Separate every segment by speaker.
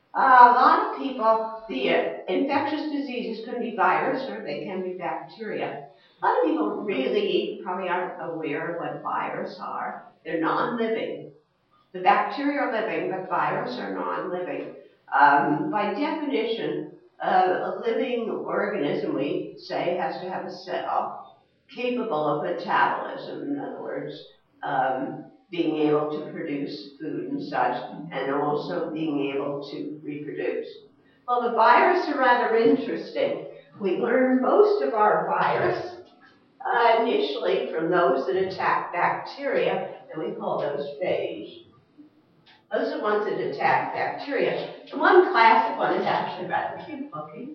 Speaker 1: A lot of people, the infectious diseases can be virus or they can be bacteria. A lot of people really probably aren't aware of what viruses are. They're non-living. The bacteria are living, but viruses are non-living. By definition, a living organism, we say, has to have a cell capable of metabolism. In other words, being able to produce food and such, and also being able to reproduce. Well, the virus are rather interesting. We learn most of our virus initially from those that attack bacteria, and we call those phage. Those are the ones that attack bacteria. The one classic one is actually rather cute looking.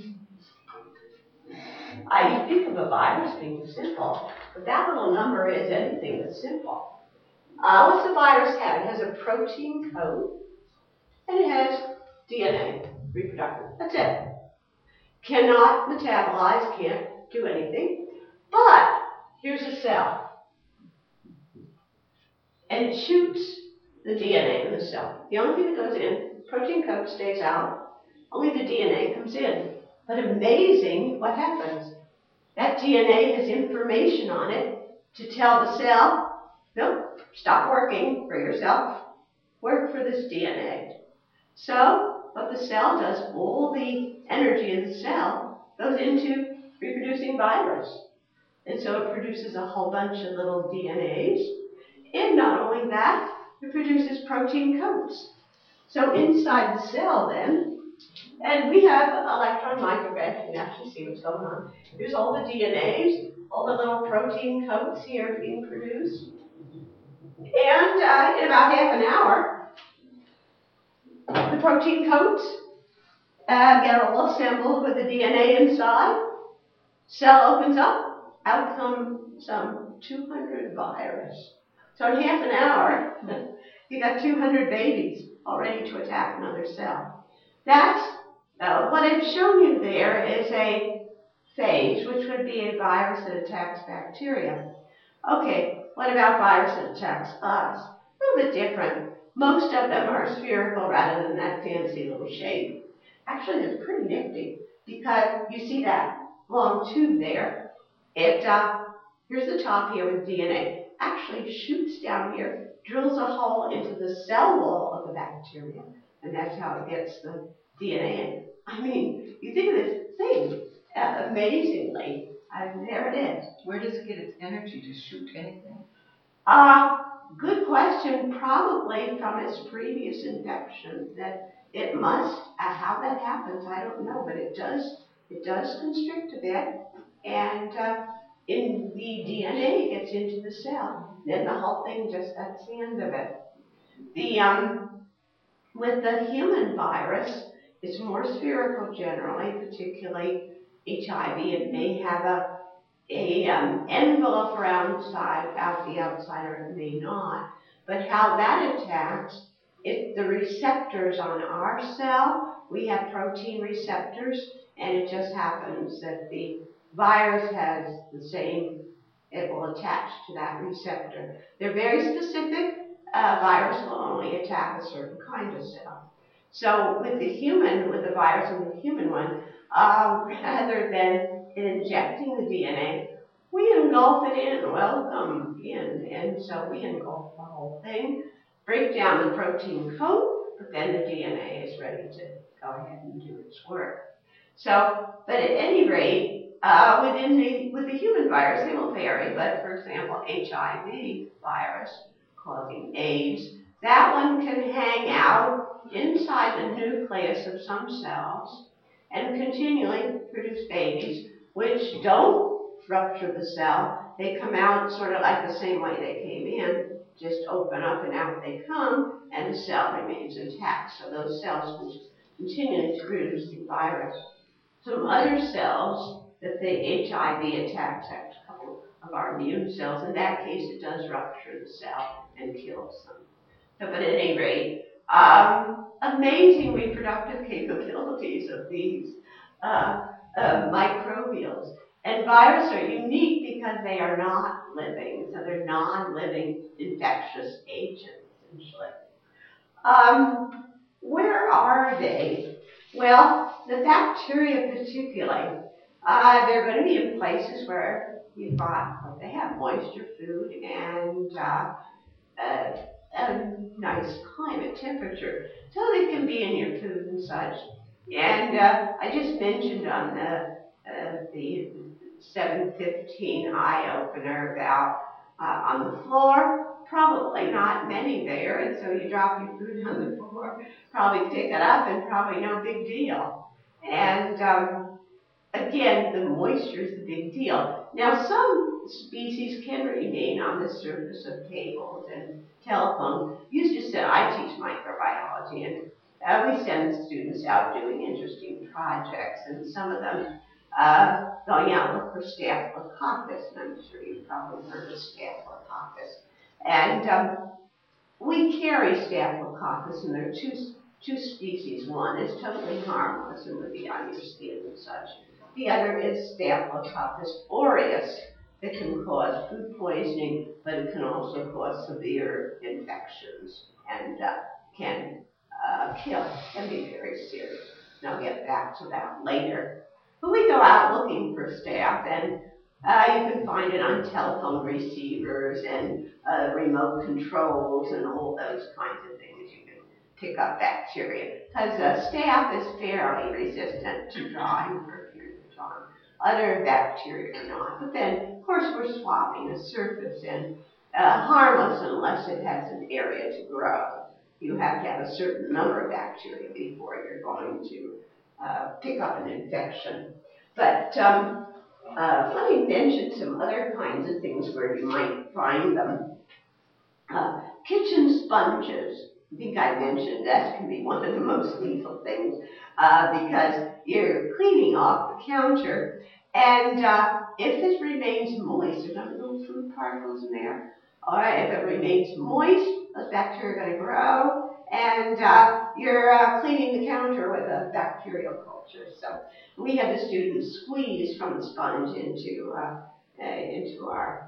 Speaker 1: You think of a virus being simple, but that little number is anything but simple. What's the virus have? It has a protein coat, and it has DNA, reproductive. That's it. Cannot metabolize, can't do anything. But here's a cell, and it shoots the DNA in the cell. The only thing that goes in, protein coat stays out, only the DNA comes in. But amazing, what happens? That DNA has information on it to tell the cell, no, stop working for yourself, work for this DNA. So what the cell does, all the energy in the cell goes into reproducing virus. And so it produces a whole bunch of little DNAs. And not only that, it produces protein coats. So inside the cell then, and we have electron micrograph, you can actually see what's going on. Here's all the DNAs, all the little protein coats here being produced. And in about half an hour, the protein coats get all assembled with the DNA inside. Cell opens up, out come some 200 virus. So in half an hour, you got 200 babies all ready to attack another cell. That's what I've shown you there is a phage, which would be a virus that attacks bacteria. Okay, what about virus that attacks us? A little bit different. Most of them are spherical rather than that fancy little shape. Actually, it's pretty nifty because you see that long tube there. Here's the top here with DNA. Actually shoots down here, drills a hole into the cell wall of the bacteria, and that's how it gets the DNA in. I mean, you think of this thing, amazingly, there it is.
Speaker 2: Where does it get its energy to shoot anything?
Speaker 1: Good question. Probably from its previous infection. That it must. How that happens, I don't know, but it does. It does constrict a bit, and in the DNA gets into the cell. Then the whole thing that's the end of it. With the human virus, it's more spherical generally, particularly HIV. It may have a envelope around the outside, or it may not. But how that attacks, the receptors on our cell, we have protein receptors, and it just happens that the virus has the same, it will attach to that receptor. They're very specific. Virus will only attack a certain kind of cell. So with the virus and the human one, rather than injecting the DNA, we engulf it in, welcome in, and so we engulf the whole thing, break down the protein coat, but then the DNA is ready to go ahead and do its work. So, but at any rate, with the human virus, they will vary, but for example, HIV virus causing AIDS, that one can hang out inside the nucleus of some cells and continually produce babies, which don't rupture the cell. They come out sort of like the same way they came in, just open up and out they come, and the cell remains intact. So those cells can continue to produce the virus. Some other cells that the HIV attacks, a couple of our immune cells, in that case it does rupture the cell and kills them. So, but at any rate, amazing reproductive capabilities of these microbials. And viruses are unique because they are not living, so they're non-living infectious agents, essentially. where are they? Well, the bacteria particularly, they're going to be in places where you've got, well, they have moisture, food, and a nice climate temperature. So they can be in your food and such. And I just mentioned on the 715 eye opener about on the floor, probably not many there, and so you drop your food on the floor, probably pick it up, and probably no big deal. And again, the moisture is the big deal. Now, some species can remain on the surface of tables and telephone. I teach microbiology, and we send students out doing interesting projects, and some of them going out look for Staphylococcus, and I'm sure you've probably heard of Staphylococcus. And we carry Staphylococcus, and there are two species. One is totally harmless and would be on your skin and such. The other is Staphylococcus aureus that can cause food poisoning, but it can also cause severe infections and can kill, can be very serious. And I'll get back to that later. But we go out looking for staph, and you can find it on telephone receivers and remote controls and all those kinds of things. You can pick up bacteria because staph is fairly resistant to drying for a period of time. Other bacteria are not. But then, of course, we're swapping a surface and harmless unless it has an area to grow. You have to have a certain number of bacteria before you're going to pick up an infection. But let me mention some other kinds of things where you might find them. Kitchen sponges. I think I mentioned that can be one of the most lethal things because you're cleaning off the counter, and if it remains moist, there's no little food particles in there. All right, if it remains moist, those bacteria are going to grow, and you're cleaning the counter with a bacterial culture. So we had the students squeeze from the sponge into our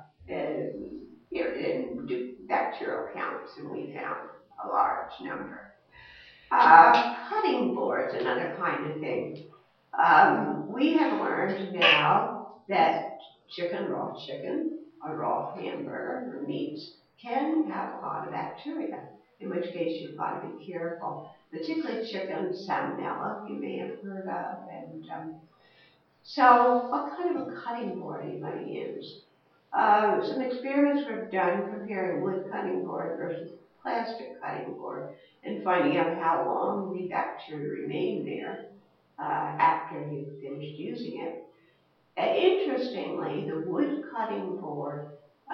Speaker 1: and do bacterial counts, and we found a large number. Cutting boards, another kind of thing. We have learned now that raw chicken, a raw hamburger, or meats can have a lot of bacteria, in which case you've got to be careful. Particularly chicken salmonella, you may have heard of. And so what kind of a cutting board are you going to use? Some experiments were done comparing wood cutting board versus plastic cutting board and finding out how long the bacteria remain there after you've finished using it. Interestingly, the wood cutting board,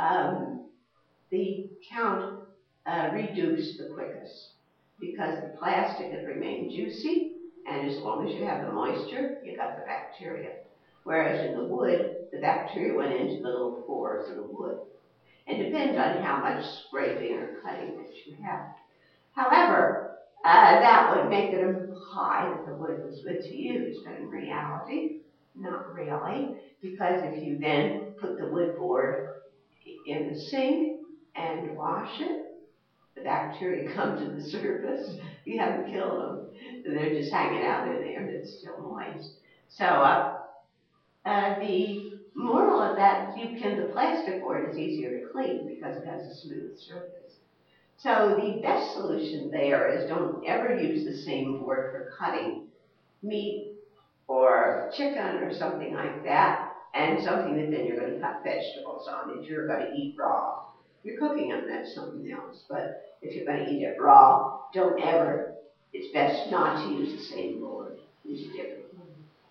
Speaker 1: the count reduced the quickest because the plastic had remained juicy, and as long as you have the moisture, you got the bacteria. Whereas in the wood, the bacteria went into the little pores of the wood. It depends on how much scraping or cutting that you have. However, that would make it imply that the wood was good to use, but in reality, not really, because if you then put the wood board in the sink and wash it, the bacteria come to the surface. You haven't killed them. They're just hanging out in there, and it's still moist. So the moral of that, the plastic board is easier to clean because it has a smooth surface. So the best solution there is don't ever use the same board for cutting meat or chicken or something like that, and something that then you're going to cut vegetables on if you're going to eat raw. If you're cooking them, that's something else, but if you're going to eat it raw, it's best not to use the same board. Use a different one.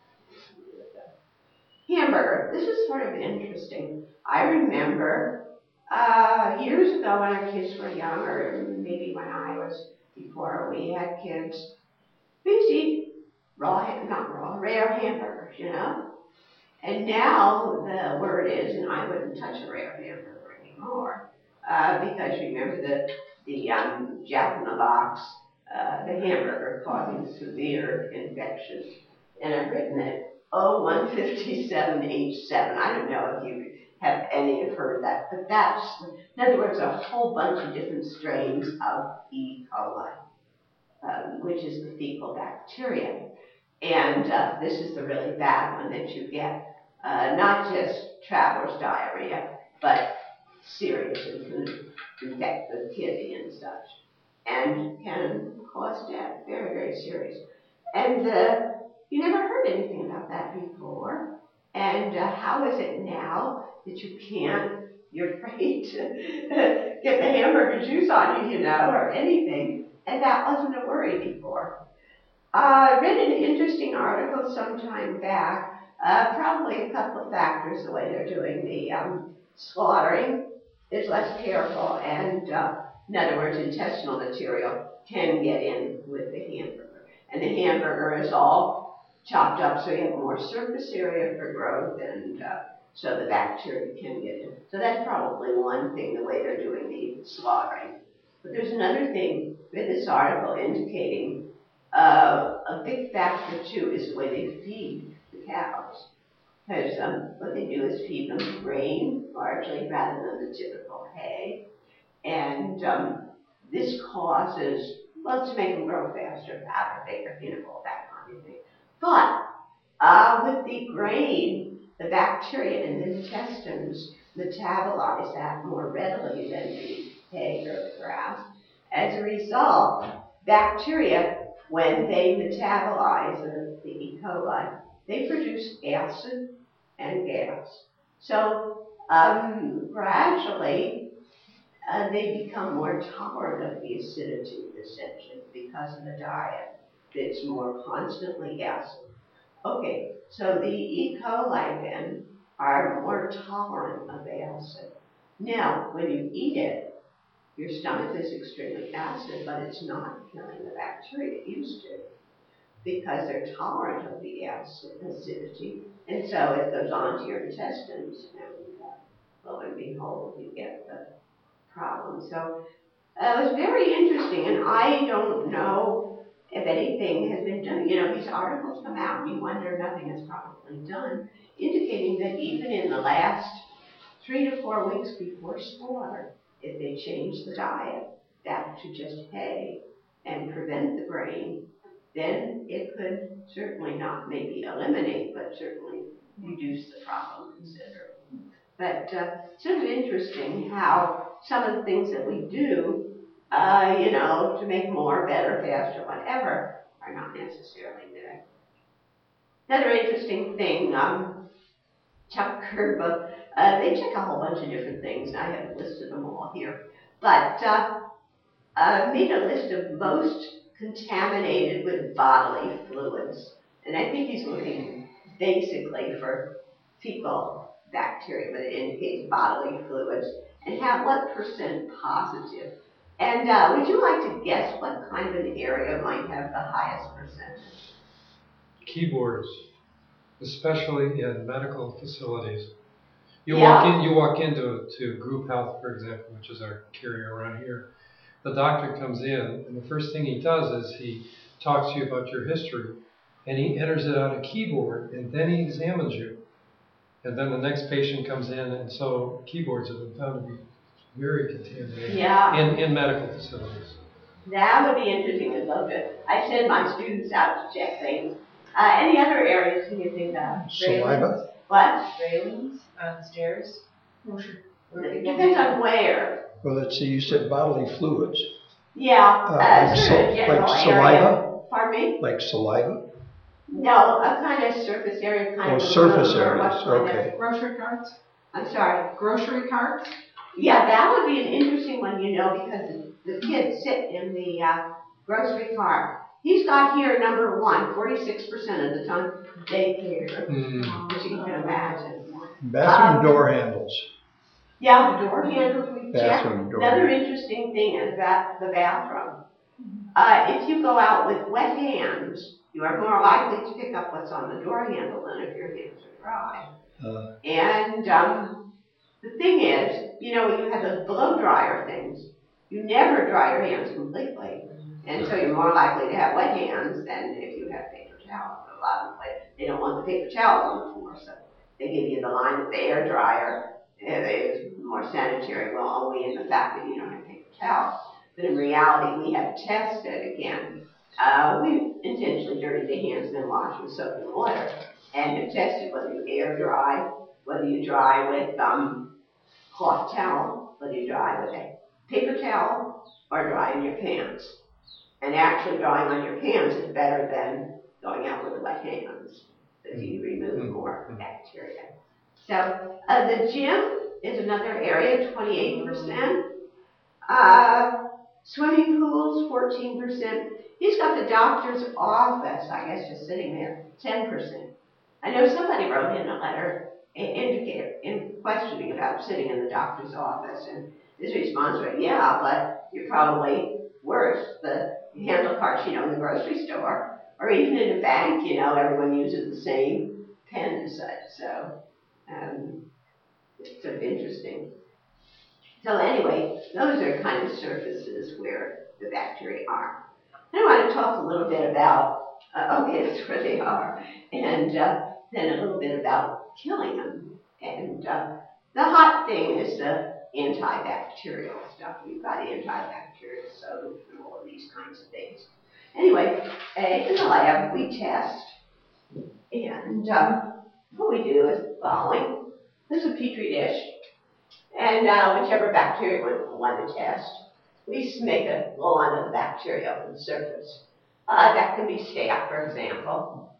Speaker 1: Hamburger. This is sort of interesting. I remember years ago when our kids were younger, maybe when before we had kids, we used to eat rare hamburgers, And now the word is, and I wouldn't touch a rare hamburger anymore, because remember the Jack in the Box, the hamburger causing severe infections. And I've written it O157H7. I don't know if you have any have heard that, but in other words, a whole bunch of different strains of E. coli. which is the fecal bacteria. And this is the really bad one that you get, not just traveler's diarrhea, but serious and can infect the kidney and such, and can cause death, very, very serious. And you never heard anything about that before. And how is it now that you can't, you're afraid to get the hamburger juice on you, or anything, and that wasn't a worry before. I read an interesting article some time back, probably a couple of factors, the way they're doing the slaughtering is less careful, and in other words, intestinal material can get in with the hamburger. And the hamburger is all chopped up so you have more surface area for growth, and so the bacteria can get in. So that's probably one thing, the way they're doing the slaughtering. But there's another thing with this article indicating a big factor too is the way they feed the cows. Because what they do is feed them grain largely rather than the typical hay. And this causes, well, to make them grow faster, fatter, bigger, all that kind of thing. But with the grain, the bacteria in the intestines metabolize that more readily than the hay or the grass. As a result, bacteria, when they metabolize the E. coli, they produce acid and gas. So gradually, they become more tolerant of the acidity, essentially, because of the diet that's more constantly acid. Okay, so the E. coli then are more tolerant of acid. Now, when you eat it, your stomach is extremely acid, but it's not killing the bacteria it used to, because they're tolerant of the acidity, and so it goes on to your intestines, and lo and behold, you get the problem. So it was very interesting, and I don't know if anything has been done. These articles come out, and you wonder nothing is probably done, indicating that even in the last 3 to 4 weeks before slaughter, if they change the diet back to just hay and prevent the grain, then it could certainly not maybe eliminate, but certainly reduce the problem considerably. But sort of interesting how some of the things that we do, to make more, better, faster, whatever, are not necessarily good. Another interesting thing, Chuck Kerba, they check a whole bunch of different things. I haven't listed them all here, but made a list of most contaminated with bodily fluids, and I think he's looking basically for fecal bacteria, but it indicates bodily fluids, and have what percent positive. And would you like to guess what kind of an area might have the highest percentage?
Speaker 3: Keyboards, especially in medical facilities. You
Speaker 1: Yeah.
Speaker 3: walk into Group Health, for example, which is our carrier around here. The doctor comes in, and the first thing he does is he talks to you about your history, and he enters it on a keyboard, and then he examines you. And then the next patient comes in, and so keyboards have been found to be very contaminated in medical facilities.
Speaker 1: That would be interesting to look at. I send my students out to check things. Any other areas can you think of?
Speaker 4: Saliva?
Speaker 1: What?
Speaker 2: Railings on stairs.
Speaker 1: It depends on where.
Speaker 4: Well, let's see, you said bodily fluids.
Speaker 1: Yeah,
Speaker 4: Like
Speaker 1: sort of general
Speaker 4: like
Speaker 1: area.
Speaker 4: saliva?
Speaker 1: Pardon me?
Speaker 4: Like saliva?
Speaker 1: No, a kind of surface area, kind
Speaker 4: Oh,
Speaker 1: of.
Speaker 4: surface areas, okay.
Speaker 2: Grocery carts?
Speaker 1: I'm sorry.
Speaker 2: Grocery carts?
Speaker 1: Yeah, that would be an interesting one, because the kids sit in the grocery cart. He's got here number 1, 46% of the time, daycare, which you can imagine.
Speaker 4: Bathroom door handles.
Speaker 1: Yeah, the door handles we check.
Speaker 4: Bathroom door.
Speaker 1: Another interesting thing is that the bathroom. If you go out with wet hands, you are more likely to pick up what's on the door handle than if your hands are dry. And the thing is, you have those blow dryer things. You never dry your hands completely. And so you're more likely to have wet hands than if you have paper towels. But a lot of them, they don't want the paper towels on the floor, so they give you the line of the air dryer. It's more sanitary, well, only in the fact that you don't have paper towels. But in reality, we have tested, again, We intentionally dirty the hands and then wash with soap and water. And have tested whether you air dry, whether you dry with cloth towel, whether you dry with a paper towel, or dry in your pants. And actually drying on your pants is better than going out with wet hands, if you remove more bacteria. So the gym is another area, 28%. Swimming pools, 14%. He's got the doctor's office, I guess, just sitting there, 10%. I know somebody wrote in a letter in questioning about sitting in the doctor's office, and his response was, yeah, but you're probably worse. The handle carts, in the grocery store, or even in a bank, everyone uses the same pen and such. So it's sort of interesting. So anyway, those are kind of surfaces where the bacteria are. I want to talk a little bit about, that's where they are, and then a little bit about killing them. And the hot thing is the antibacterial stuff. We've got antibacterial soap and all of these kinds of things. Anyway, in the lab, we test, and what we do is the following. This is a Petri dish, and whichever bacteria we want to test, we make a line of the bacteria on the surface. That could be staph, for example.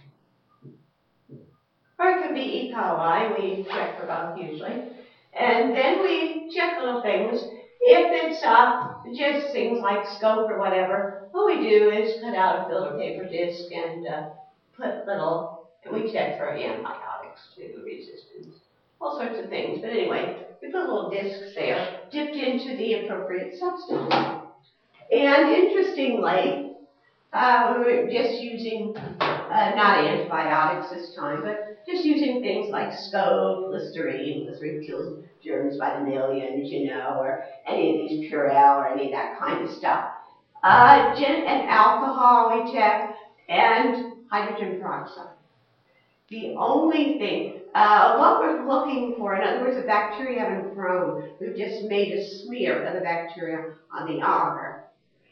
Speaker 1: Or it could be E. coli. We check for both usually. And then we check little things. If it's just things like scope or whatever, what we do is cut out a filter paper disc and and we check for antibiotics too, resistance, all sorts of things. But anyway, we put little discs there, dipped into the appropriate substance. And interestingly, we're just using, not antibiotics this time, but just using things like Scope, Listerine. Listerine kills germs by the millions, or any of these Purell or any of that kind of stuff. Gin and alcohol we check, and hydrogen peroxide. The only thing, what we're looking for, in other words, the bacteria haven't grown. We've just made a smear of the bacteria on the agar.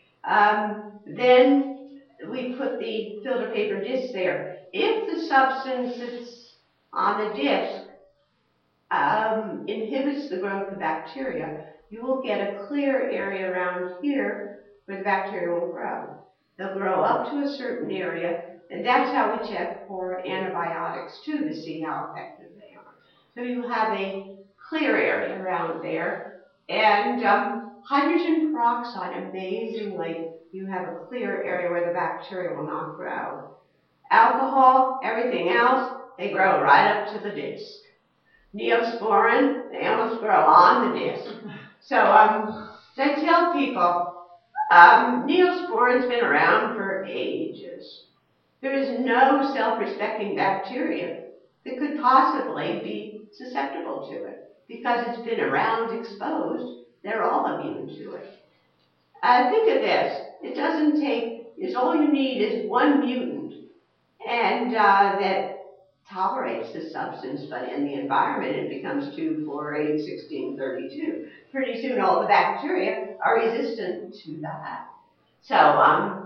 Speaker 1: Then we put the filter paper disc there. If the substance that's on the disc inhibits the growth of bacteria, you will get a clear area around here where the bacteria will grow. They'll grow up to a certain area, and that's how we check for antibiotics too, to see how effective they are. So you have a clear area around there, and hydrogen peroxide, amazingly, you have a clear area where the bacteria will not grow. Alcohol, everything else, they grow right up to the disc. Neosporin, they almost grow on the disc. So I tell people, Neosporin's been around for ages. There is no self-respecting bacteria that could possibly be susceptible to it because it's been around exposed. They're all immune to it. Think of this. It doesn't take, all you need is one mutant and that tolerates the substance, but in the environment it becomes 2, 4, 8, 16, 32. Pretty soon all the bacteria are resistant to that. So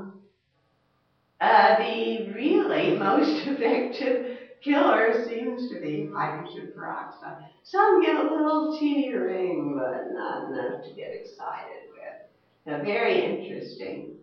Speaker 1: the really most effective killer seems to be hydrogen peroxide. Some get a little teeny ring, but not enough to get excited with. So very interesting.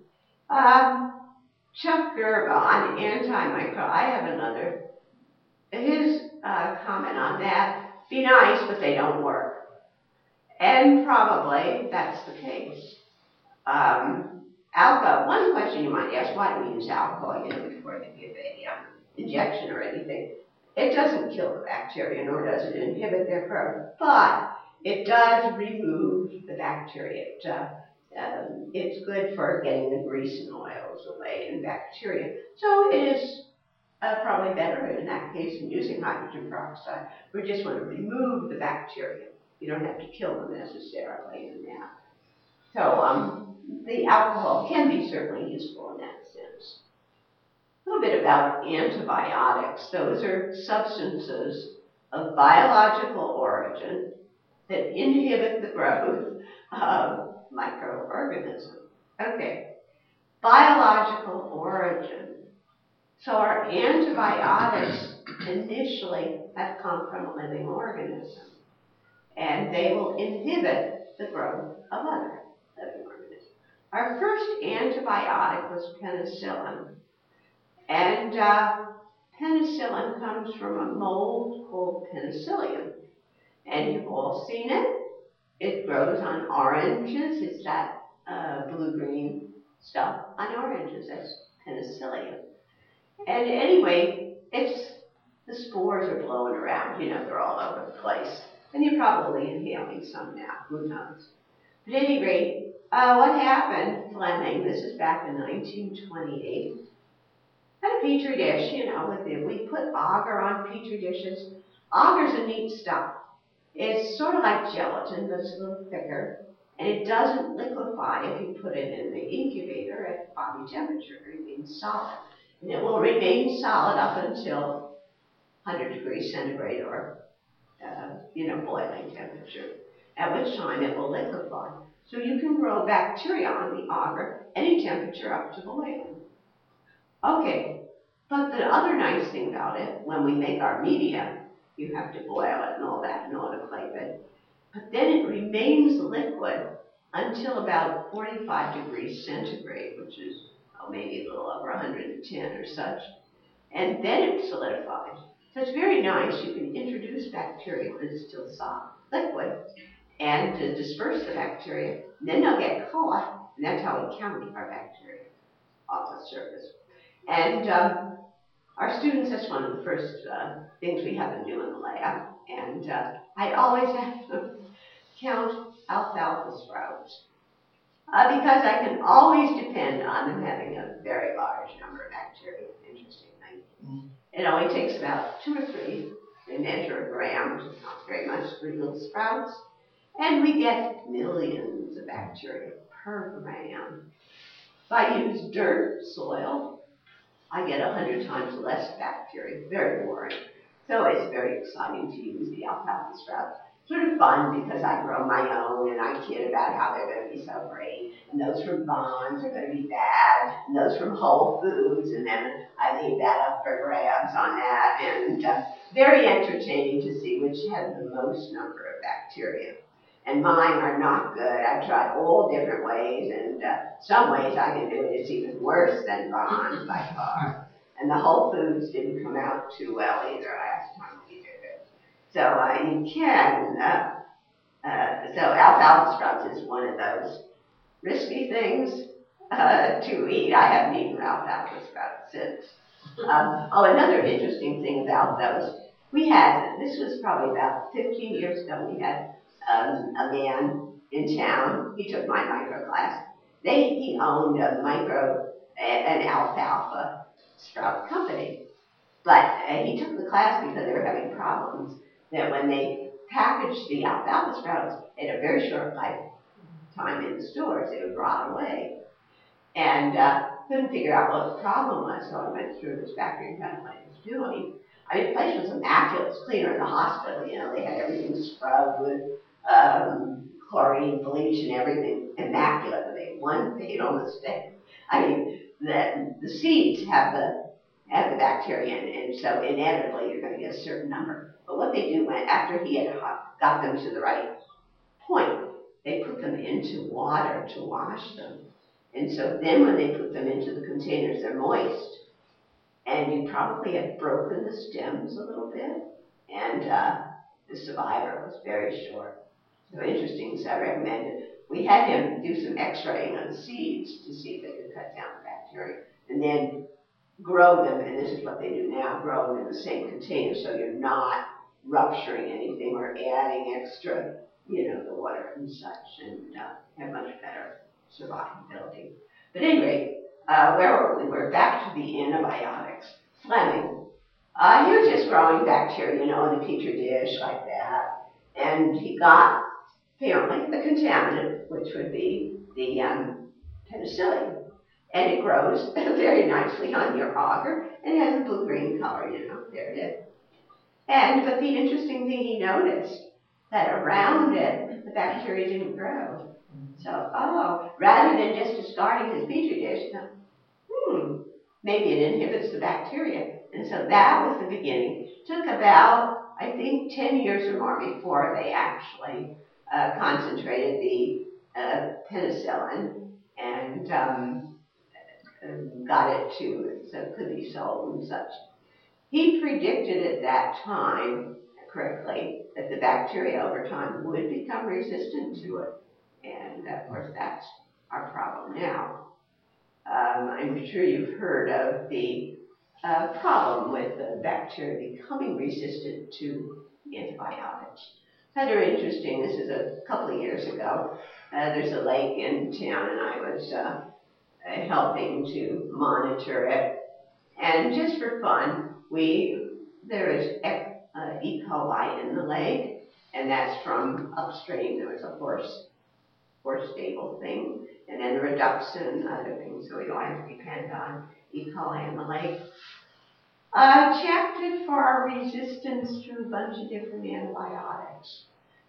Speaker 1: Chuck Gerba on antimicrobial. I have another. His comment on that, be nice, but they don't work. And probably that's the case. Alcohol, one question you might ask, why do we use alcohol before they give a injection or anything? It doesn't kill the bacteria, nor does it inhibit their growth, but it does remove the bacteria. It's good for getting the grease and oils away and bacteria. So it is probably better in that case than using hydrogen peroxide. We just want to remove the bacteria. You don't have to kill them necessarily in that. So the alcohol can be certainly useful in that sense. A little bit about antibiotics. Those are substances of biological origin that inhibit the growth of microorganisms. Okay. biological origin. So our antibiotics initially have come from a living organism, and they will inhibit the growth of other living organisms. Our first antibiotic was penicillin, and penicillin comes from a mold called penicillium, and you've all seen it. It grows on oranges. It's that blue-green stuff on oranges. That's penicillium. And anyway, the spores are blowing around. They're all over the place. And you're probably inhaling some now. Who knows? But at any rate, what happened, Fleming, this is back in 1928, had a petri dish, we put agar on petri dishes. Agar's a neat stuff. It's sort of like gelatin, but it's a little thicker. And it doesn't liquefy if you put it in the incubator at body temperature. It remains solid. And it will remain solid up until 100 degrees centigrade or, boiling temperature, at which time it will liquefy. So you can grow bacteria on the agar any temperature up to boiling. Okay, but the other nice thing about it, when we make our media, you have to boil it and all that in autoclave it. But then it remains liquid until about 45 degrees centigrade, which is maybe a little over 110 or such. And then it solidifies. So it's very nice. You can introduce bacteria when it's still soft, liquid, and to disperse the bacteria. And then they'll get caught, and that's how we count our bacteria off the surface. And our students, that's one of the first things we have them do in the lab. And I always have them count alfalfa sprouts because I can always depend on them having a very large number of bacteria, interestingly. It only takes about 2 or 3. They measure a gram, which is not very much for little sprouts. And we get millions of bacteria per gram. If I use dirt soil, I get 100 times less bacteria. Very boring. So it's very exciting to use the alfalfa sprouts. Sort of fun because I grow my own and I kid about how they're going to be so great. And those from Bonds are going to be bad. And those from Whole Foods. And then I leave that up for grabs on that. And very entertaining to see which has the most number of bacteria. And mine are not good. I've tried all different ways, and some ways I can do it. It's even worse than Bonds by far. And the Whole Foods didn't come out too well either last time we did it. So you can, so alfalfa sprouts is one of those risky things to eat. I haven't eaten alfalfa sprouts since. Another interesting thing about those, this was probably about 15 years ago, we had a man in town. He took my micro class. He owned an alfalfa sprout company. But he took the class because they were having problems that when they packaged the alfalfa sprouts, they had a very short lifetime in the stores. They would rot away. And couldn't figure out what the problem was, so I went through this factory and found out what he was doing. The place was immaculate. It was cleaner than the hospital. They had everything scrubbed with chlorine, bleach, and everything. Immaculate. But they had one fatal mistake. The seeds have the bacteria in it, and so inevitably you're going to get a certain number. But what they do after he had got them to the right point, they put them into water to wash them. And so then when they put them into the containers, they're moist. And you probably have broken the stems a little bit. And the survivor was very short. So interesting, so I recommend it. We had him do some x-raying of the seeds to see if they could cut down the bacteria. And then grow them, and this is what they do now, grow them in the same container so you're not rupturing anything or adding extra, the water and such, and have much better survivability. But anyway, where were we? We're back to the antibiotics. Fleming. He was just growing bacteria, in a petri dish like that. And he got, apparently, the contaminant, which would be the penicillium. And it grows very nicely on your agar, and it has a blue-green color, there it is. But the interesting thing he noticed, that around it, the bacteria didn't grow. So, rather than just discarding his petri dish, maybe it inhibits the bacteria. And so that was the beginning. Took about, I think, 10 years or more before they actually concentrated the penicillin and got it to so it could be sold and such. He predicted at that time, correctly, that the bacteria over time would become resistant to it. And of course, that's our problem now. I'm sure you've heard of the problem with the bacteria becoming resistant to antibiotics. Rather interesting, this is a couple of years ago. There's a lake in town, and I was helping to monitor it. And just for fun, there is E. coli in the lake, and that's from upstream. There was a horse stable thing, and then there were ducks and other things, so we don't have to depend on E. coli in the lake. Checked it for resistance to a bunch of different antibiotics.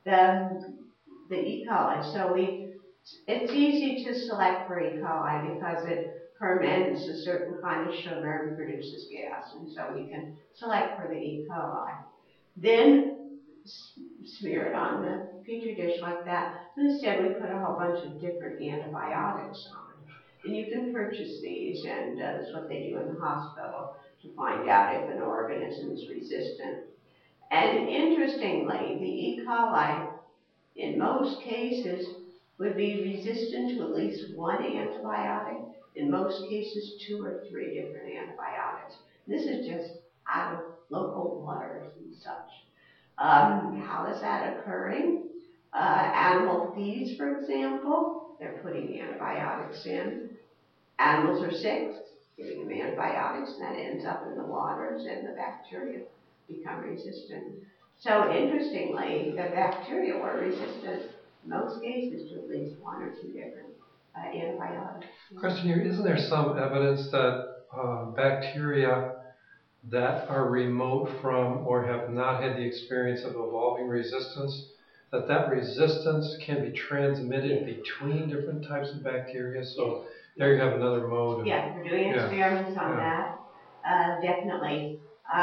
Speaker 1: The E. coli, so it's easy to select for E. coli because it ferments a certain kind of sugar and produces gas, and so we can select for the E. coli. Then smear it on the petri dish like that. Instead, we put a whole bunch of different antibiotics on it. And you can purchase these, and that's what they do in the hospital to find out if an organism is resistant. And interestingly, the E. coli, in most cases, would be resistant to at least one antibiotic. In most cases, 2 or 3 different antibiotics. This is just out of local waters and such. How is that occurring? Animal feeds, for example, they're putting antibiotics in. Animals are sick, giving them antibiotics, and that ends up in the waters, and the bacteria become resistant. So interestingly, the bacteria were resistant in most cases to at least 1 or 2 different antibiotics.
Speaker 3: Question here, isn't there some evidence that bacteria that are remote from or have not had the experience of evolving resistance, that resistance can be transmitted between different types of bacteria? So there you have another mode.
Speaker 1: Yeah, we're doing experiments on that. Definitely.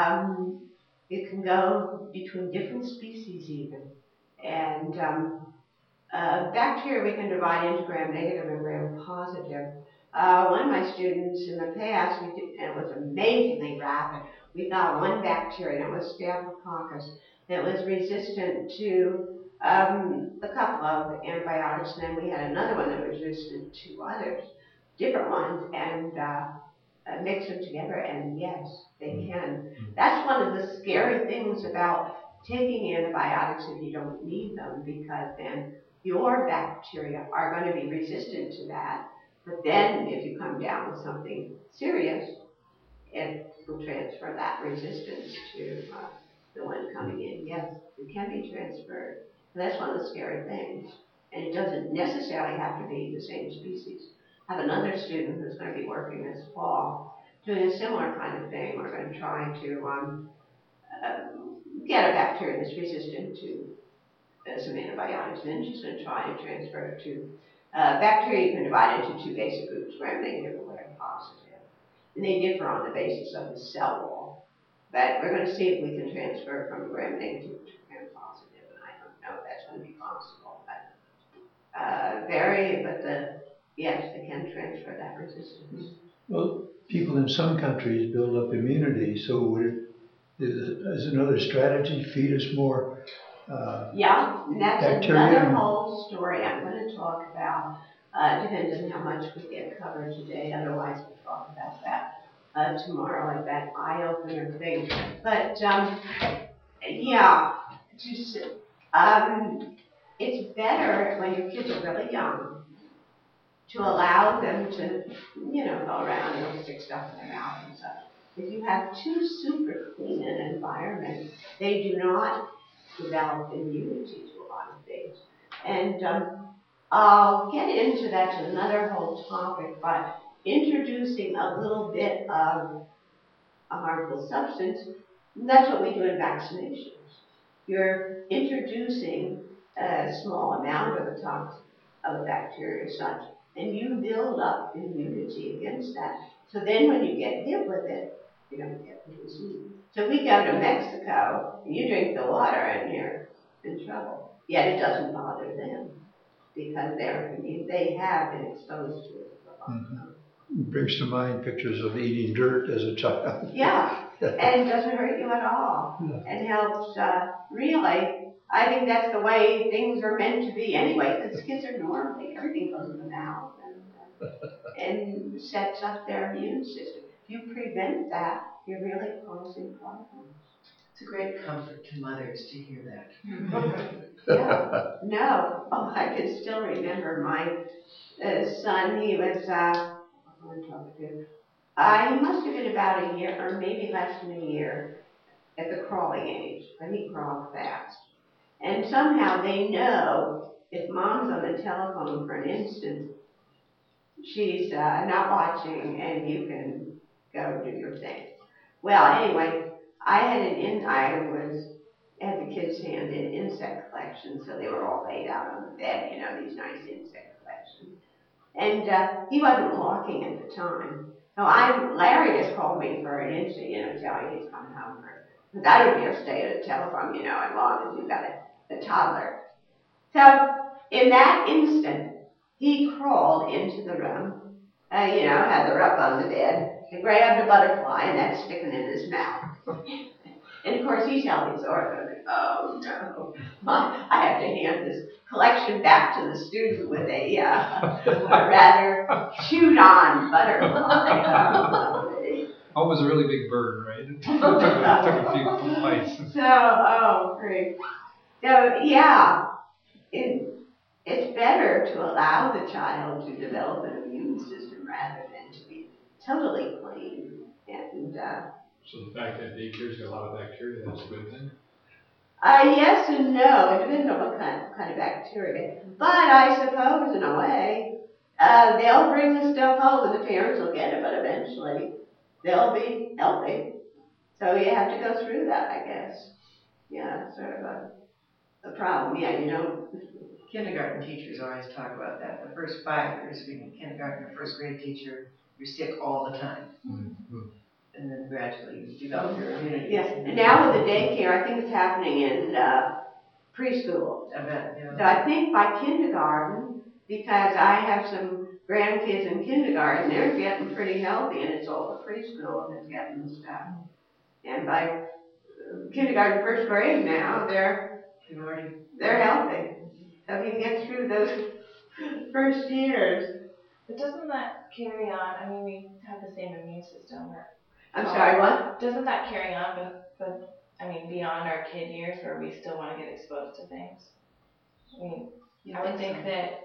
Speaker 1: It can go between different species even. And bacteria we can divide into gram-negative and gram-positive. One of my students in the past, and it was amazingly rapid, we got one bacteria, and it was Staphylococcus, that was resistant to a couple of antibiotics, and then we had another one that was resistant to others, different ones, and mix them together, and yes, they can. That's one of the scary things about taking antibiotics if you don't need them, because then your bacteria are going to be resistant to that. But then if you come down with something serious, it will transfer that resistance to the one coming in. Yes, it can be transferred. And that's one of the scary things. And it doesn't necessarily have to be the same species. I have another student who's going to be working this fall doing a similar kind of thing. We're going to try to get a bacteria that's resistant to some antibiotics, and then she's going to try and transfer it to bacteria. You can divide into 2 basic groups, gram-negative and gram-positive. And they differ on the basis of the cell wall. But we're going to see if we can transfer from gram-negative to gram-positive, and I don't know if that's going to be possible. But yes, they can transfer that resistance.
Speaker 4: Well, people in some countries build up immunity, so would it, as another strategy, feed us more
Speaker 1: yeah, and that's
Speaker 4: bacteria?
Speaker 1: Another whole story I'm going to talk about. Depends on how much we get covered today. Otherwise, we'll talk about that tomorrow at that eye-opener thing. But yeah, it's better when your kids are really young to allow them to, go around and stick stuff in their mouth and such. If you have too super clean an environment, they do not develop immunity to a lot of things. And I'll get into that to another whole topic, but introducing a little bit of a harmful substance, that's what we do in vaccinations. You're introducing a small amount of a toxin of bacteria or such, and you build up immunity against that. So then when you get hit with it, you don't get the disease. So if we go to Mexico and you drink the water in here, in trouble. Yet it doesn't bother them because they have been exposed to it for a long time.
Speaker 4: Brings to mind pictures of eating dirt as a child.
Speaker 1: Yeah, and it doesn't hurt you at all. And helps, really, I think that's the way things are meant to be anyway, because kids are normally, everything goes in the mouth and sets up their immune system. If you prevent that, you're really causing problems.
Speaker 2: It's a great comfort to mothers to hear that.
Speaker 1: Yeah, no, oh, I can still remember my son, he was, he must have been about a year, or maybe less than a year, at the crawling age, but he crawled fast. And somehow they know if mom's on the telephone for an instant, she's not watching, and you can go do your thing. Well, anyway, I had the kids' hand in insect collection, so they were all laid out on the bed, these nice insect collections. And he wasn't walking at the time. So Larry just called me for an instant, tell me he's coming home. Because I don't dare stay at a telephone, as long as you've got a toddler. So in that instant, he crawled into the room, had the rug on the bed, and grabbed a butterfly, and that's sticking in his mouth. And of course, he's telling his order, oh no, I have to hand this collection back to the student with a rather chewed-on butterfly.
Speaker 3: Oh, it was a really big bird, right? It took a few bites.
Speaker 1: Great. So, yeah, it's better to allow the child to develop an immune system rather than to be totally clean. And
Speaker 5: so the fact that daycare's got a lot of bacteria, that's a good thing?
Speaker 1: Yes and no. It depends on what kind of bacteria. But I suppose, in a way, they'll bring the stuff home and the parents will get it, but eventually they'll be healthy. So you have to go through that, I guess. Yeah, it's sort of a problem. Yeah,
Speaker 2: Kindergarten teachers always talk about that. The first 5 years being a kindergarten or first grade teacher, you're sick all the time.
Speaker 3: Mm-hmm.
Speaker 2: And then gradually you develop your immunity.
Speaker 1: Yeah, and now with the daycare, I think it's happening in preschool.
Speaker 2: I bet, yeah.
Speaker 1: So I think by kindergarten, because I have some grandkids in kindergarten, they're getting pretty healthy, and it's all the preschool that's getting the stuff. And by kindergarten, first grade now, they're healthy. So if you can get through those first years.
Speaker 6: But doesn't that carry on? I mean, we have the same immune system.
Speaker 1: I'm sorry, what?
Speaker 6: Doesn't that carry on, but beyond our kid years where we still want to get exposed to things? I mean, I would think that.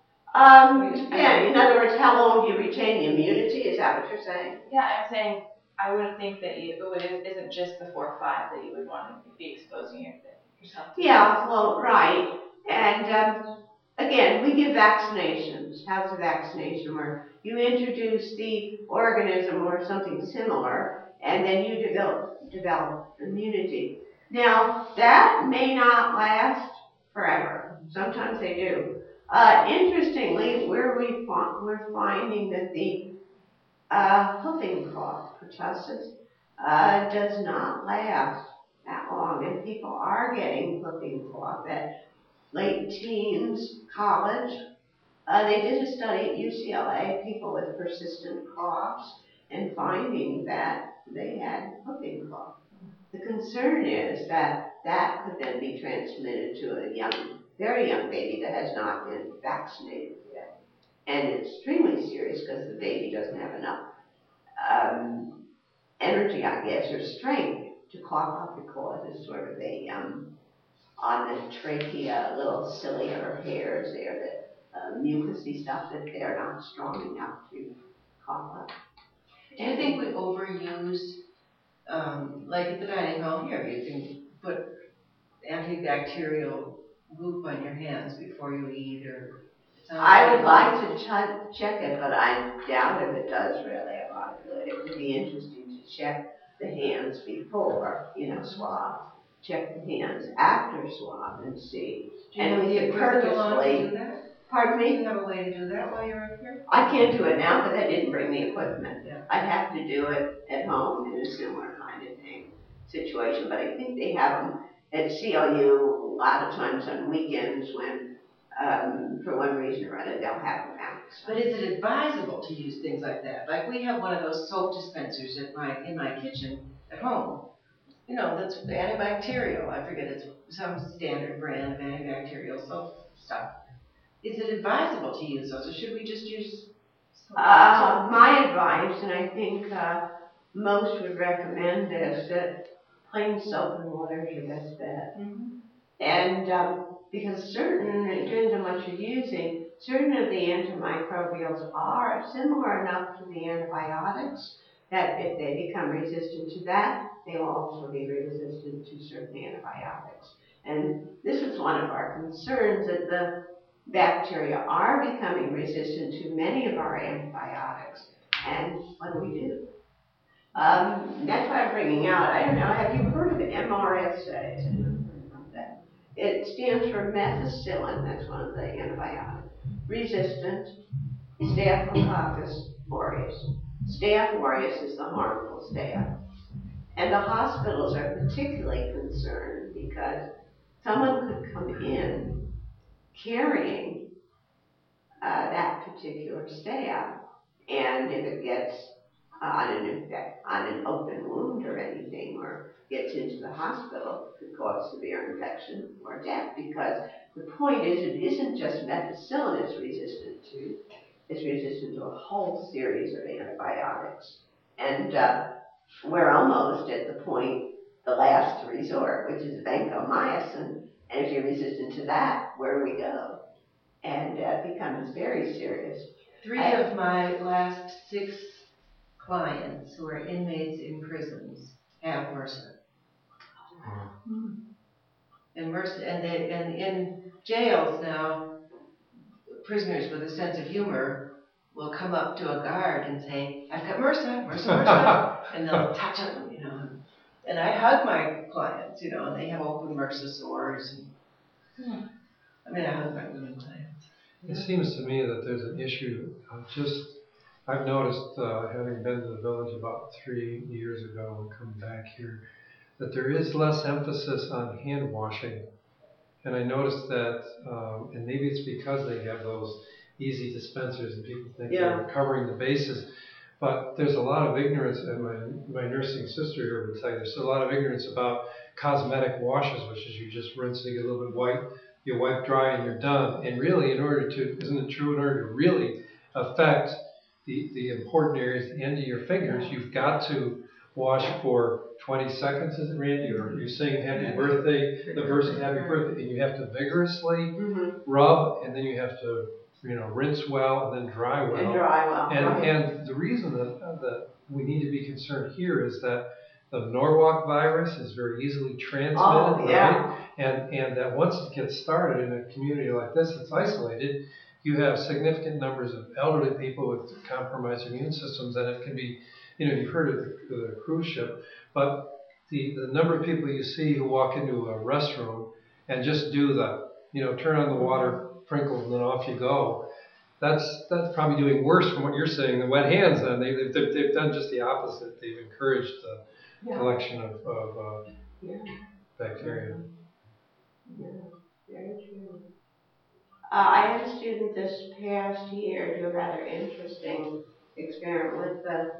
Speaker 1: Yeah, in other words, how long do you retain the immunity? Is that what you're saying?
Speaker 6: Yeah, I'm saying I would think that it isn't just before 5 that you would want to be exposing yourself to.
Speaker 1: Yeah, well, right. And again, we give vaccinations. How's a vaccination work? You introduce the organism or something similar, and then you develop immunity. Now, that may not last forever. Sometimes they do. Interestingly, we're finding that the whooping cough, pertussis, does not last that long, and people are getting whooping cough at late teens, college. They did a study at UCLA, people with persistent coughs, and finding that they had whooping cough. The concern is that that could then be transmitted to a very young baby that has not been vaccinated yet. And it's extremely serious because the baby doesn't have enough energy, I guess, or strength to cough up because it's sort of a, on the trachea, little ciliary hairs there, that mucousy stuff that they're not strong enough to cough up.
Speaker 2: Do you think we overuse, like at the dining hall here, you can put antibacterial goop on your hands before you eat, or?
Speaker 1: I would like to check it, but I doubt if it does really a lot of good. It would be interesting to check the hands before, swab. Check the hands after swab and see.
Speaker 2: Do you know the equivalent to do that?
Speaker 1: Pardon
Speaker 2: Do
Speaker 1: me?
Speaker 2: you have a way to do that while you're up here?
Speaker 1: I can't do it now because I didn't bring the equipment.
Speaker 2: Yeah.
Speaker 1: I'd have to do it at home in a similar kind of thing, situation, but I think they have them at CLU a lot of times on weekends when, for one reason or other, they'll have them out.
Speaker 2: But is it advisable to use things like that? Like we have one of those soap dispensers in my kitchen at home. You know, that's antibacterial. I forget, it's some standard brand of antibacterial soap stuff. Is it advisable to use those, or should we just use soap?
Speaker 1: My advice, and I think most would recommend this, that plain soap and water is your best bet.
Speaker 2: Mm-hmm.
Speaker 1: And because it depends on what you're using, certain of the antimicrobials are similar enough to the antibiotics that if they become resistant to that, they will also be resistant to certain antibiotics. And this is one of our concerns, that the bacteria are becoming resistant to many of our antibiotics. And what do we do? That's why I'm bringing out, I don't know, have you heard of MRSA? It stands for methicillin, that's one of the antibiotics. Resistant Staphylococcus aureus. Staph aureus is the harmful staph. And the hospitals are particularly concerned because someone could come in carrying that particular staph, and if it gets on an open wound or anything, or gets into the hospital, could cause severe infection or death. Because the point is, it isn't just methicillin it's resistant to; it's resistant to a whole series of antibiotics. And we're almost at the point, the last resort, which is vancomycin. And if you're resistant to that, where do we go? And it becomes very serious.
Speaker 2: 3 of my last 6 clients who are inmates in prisons have MRSA. And MRSA, and in jails now, prisoners with a sense of humor will come up to a guard and say, "I've got MRSA, MRSA, MRSA," and they'll touch them, you know. And I hug my clients, you know, and they have open MRSA sores. And, I hug my women clients.
Speaker 3: It seems to me that there's an issue of I've noticed, having been to the village about 3 years ago and come back here, that there is less emphasis on hand washing. And I noticed that, and maybe it's because they have those easy dispensers and people think they're covering the bases, but there's a lot of ignorance, and my nursing sister here would tell you, there's a lot of ignorance about cosmetic washes, which is you just rinse and get a little bit white, you wipe dry and you're done. And really, isn't it true, in order to really affect the important areas, the end of your fingers, you've got to wash for 20 seconds, is it, Randy? Or you sing happy birthday, the verse of happy birthday, and you have to vigorously rub, and then you have to, rinse well and then dry well.
Speaker 1: And dry well.
Speaker 3: And the reason that we need to be concerned here is that the Norwalk virus is very easily transmitted, right? And that once it gets started in a community like this that's isolated, you have significant numbers of elderly people with compromised immune systems, and it can be, you've heard of the cruise ship, but the number of people you see who walk into a restroom and just do turn on the water, sprinkle, and then off you go. That's probably doing worse from what you're saying than wet hands. Then they've done just the opposite. They've encouraged the collection of bacteria.
Speaker 1: Yeah, very true. I had a student this past year do a rather interesting experiment with the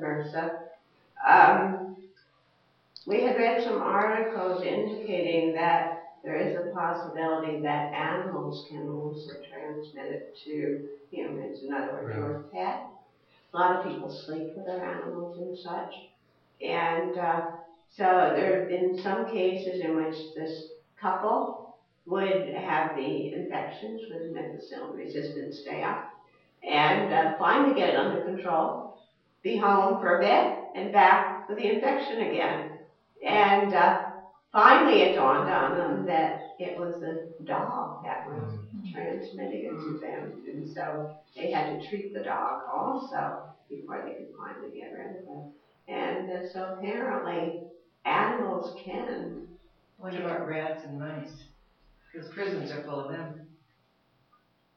Speaker 1: MRSA. We had read some articles indicating that there is a possibility that animals can also transmit it to humans. In other words, your pet. A lot of people sleep with their animals and such. And so there have been some cases in which this couple would have the infections with methicillin-resistant staph and finally get it under control, be home for a bit, and back with the infection again. And finally it dawned on them that it was the dog that was transmitting it to them. And so they had to treat the dog also before they could finally get rid of it. And so apparently animals can.
Speaker 2: What about rats and mice? Because prisons are full of them.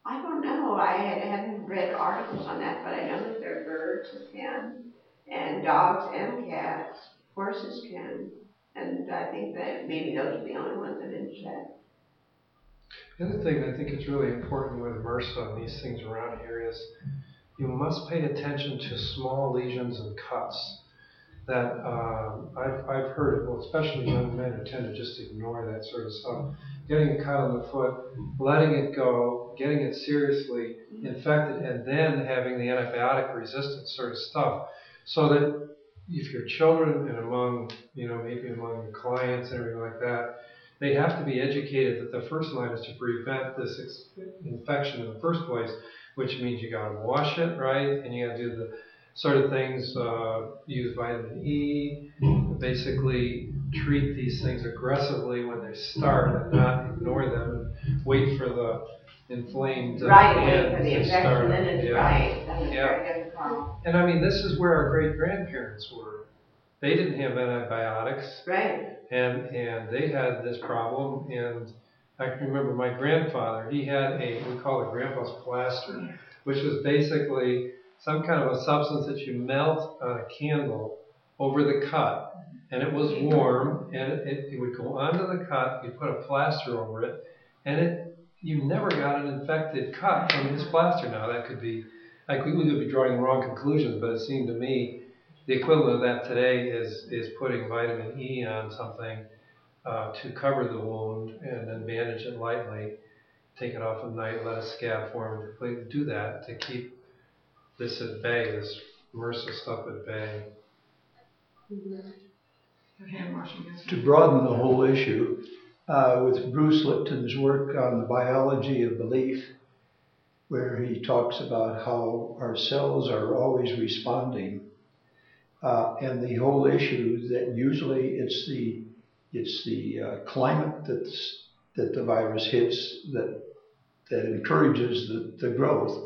Speaker 1: I don't know. I hadn't read articles on that, but I know that there are birds that can, and dogs and cats, horses can, and I think that maybe those are the only ones that didn't shed.
Speaker 3: The other thing I think is really important with MRSA and these things around here is you must pay attention to small lesions and cuts. That I've heard, well, especially young men who tend to just ignore that sort of stuff. Getting a cut on the foot, letting it go, getting it seriously infected, and then having the antibiotic resistant sort of stuff. So that if your children and among, maybe among your clients and everything like that, they have to be educated that the first line is to prevent this infection in the first place, which means you got to wash it, right? And you got to do the sort of things, use vitamin E, basically treat these things aggressively when they start and not ignore them and wait for the inflamed
Speaker 1: Right, wait
Speaker 3: hand
Speaker 1: for the
Speaker 3: to
Speaker 1: infection,
Speaker 3: start.
Speaker 1: then it's right. Then it's very difficult.
Speaker 3: And I mean, this is where our great-grandparents were. They didn't have antibiotics.
Speaker 1: Right.
Speaker 3: And they had this problem, and I can remember my grandfather, he had we call it grandpa's plaster, which was basically some kind of a substance that you melt on a candle over the cut, and it was warm, and it would go onto the cut, you put a plaster over it, and you never got an infected cut from this plaster. Now that could be, we could be drawing the wrong conclusions, but it seemed to me the equivalent of that today is putting vitamin E on something to cover the wound and then bandage it lightly, take it off at night, let it scab form, and completely do that to keep this at bay, this MRSA stuff at bay.
Speaker 4: To broaden the whole issue, with Bruce Lipton's work on the biology of belief, where he talks about how our cells are always responding, and the whole issue that usually it's the climate that the virus hits that encourages the growth.